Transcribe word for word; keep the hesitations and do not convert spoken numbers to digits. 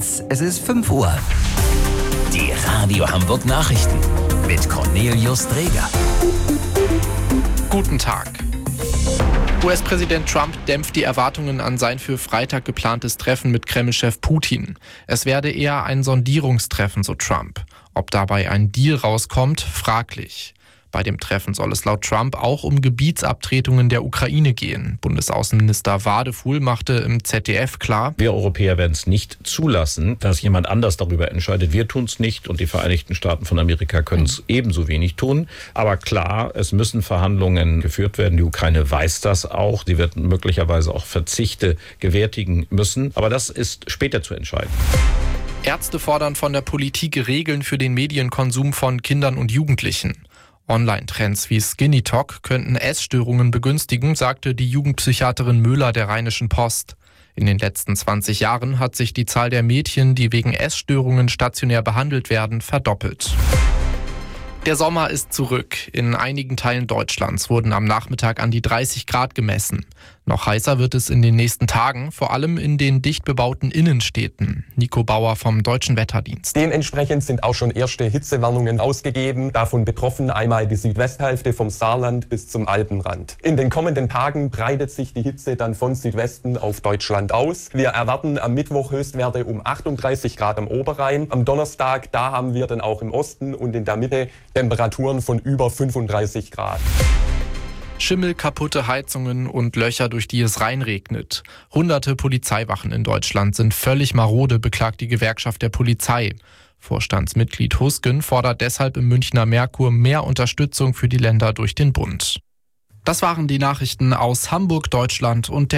eins, es ist fünf Uhr. Die Radio Hamburg Nachrichten mit Cornelius Dreger. Guten Tag. U S-Präsident Trump dämpft die Erwartungen an sein für Freitag geplantes Treffen mit Kreml-Chef Putin. Es werde eher ein Sondierungstreffen, so Trump. Ob dabei ein Deal rauskommt, fraglich. Bei dem Treffen soll es laut Trump auch um Gebietsabtretungen der Ukraine gehen. Bundesaußenminister Wadefuhl machte im Z D F klar: Wir Europäer werden es nicht zulassen, dass jemand anders darüber entscheidet. Wir tun es nicht und die Vereinigten Staaten von Amerika können es ebenso wenig tun. Aber klar, es müssen Verhandlungen geführt werden. Die Ukraine weiß das auch. Sie wird möglicherweise auch Verzichte gewärtigen müssen. Aber das ist später zu entscheiden. Ärzte fordern von der Politik Regeln für den Medienkonsum von Kindern und Jugendlichen. Online-Trends wie Skinny Talk könnten Essstörungen begünstigen, sagte die Jugendpsychiaterin Möhler der Rheinischen Post. In den letzten zwanzig Jahren hat sich die Zahl der Mädchen, die wegen Essstörungen stationär behandelt werden, verdoppelt. Der Sommer ist zurück. In einigen Teilen Deutschlands wurden am Nachmittag an die dreißig Grad gemessen. Noch heißer wird es in den nächsten Tagen, vor allem in den dicht bebauten Innenstädten. Nico Bauer vom Deutschen Wetterdienst. Dementsprechend sind auch schon erste Hitzewarnungen ausgegeben. Davon betroffen einmal die Südwesthälfte vom Saarland bis zum Alpenrand. In den kommenden Tagen breitet sich die Hitze dann von Südwesten auf Deutschland aus. Wir erwarten am Mittwoch Höchstwerte um achtunddreißig Grad am Oberrhein. Am Donnerstag, da haben wir dann auch im Osten und in der Mitte Temperaturen von über fünfunddreißig Grad. Schimmel, kaputte Heizungen und Löcher, durch die es reinregnet. Hunderte Polizeiwachen in Deutschland sind völlig marode, beklagt die Gewerkschaft der Polizei. Vorstandsmitglied Husken fordert deshalb im Münchner Merkur mehr Unterstützung für die Länder durch den Bund. Das waren die Nachrichten aus Hamburg, Deutschland und der